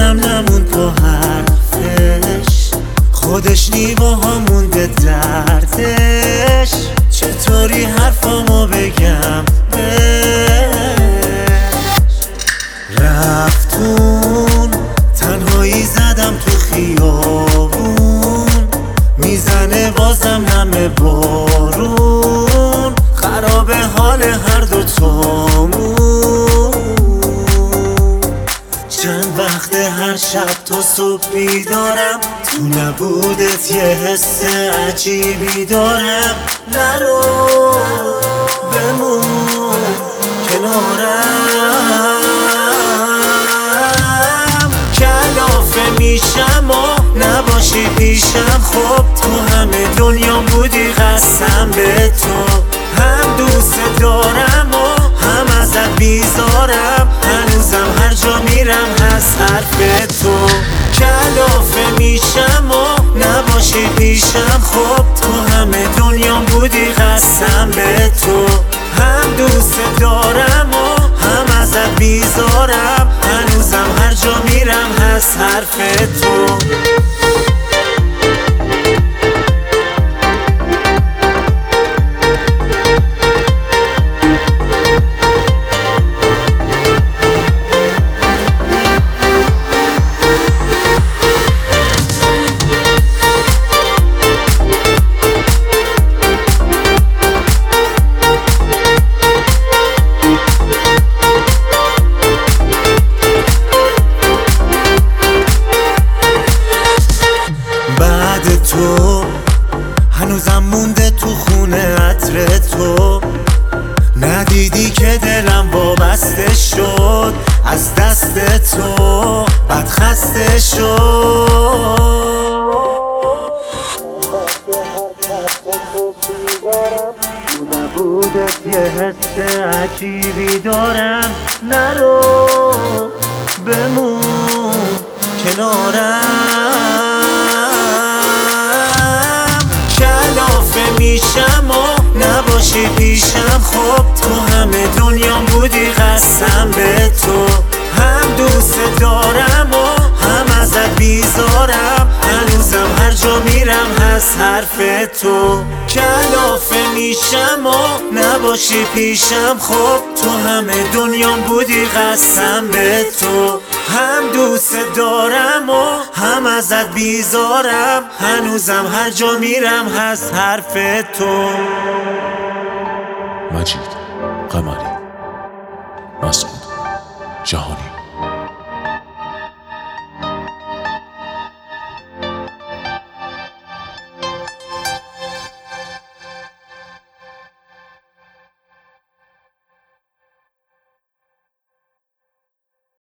دلم نموند با حرفش، خودش نیواها مونده دردش. چطوری حرفامو بگم بهش؟ رفتون تنهایی زدم تو خیابون، میزنه بازم نم بارون، خراب حال هر دوتامون. چند وقت هر شب تا صبح بیدارم، تو نبودت یه حس عجیبی دارم. نرو بمون کنارم، کلافه میشم و نباشی پیشم. خب تو همه دنیا بودی قسم به تو، هم دوست دارم و هم ازت بیزارم. هنوزم هر جا میرم هست حرف تو، کلافه میشم و نباشی پیشم. خب تو همه دنیا بودی قسم به تو، هم دوست دارم و هم ازت بیزارم. هنوزم هر جا میرم هست حرف تو. بعد تو هنوزم مونده تو خونه عطر تو، ندیدی که دلم وابسته شد از دست تو، بد خسته شد. تو نبودت یه حس عجیبی دارم. نرو بمون کنارم، کلافه میشم و نباشی پیشم. خب تو همه دنیا بودی قسم به تو، هم دوست دارم و هم ازت بیزارم. هنوزم هر جا میرم هست حرف تو، کلافه میشم و نباشی پیشم. خب تو همه دنیا بودی قسم به تو، هم دوست دارم و هم ازت بیزارم. هنوزم هر جا میرم هست حرف تو. مجید قمری، مسعود جهانی.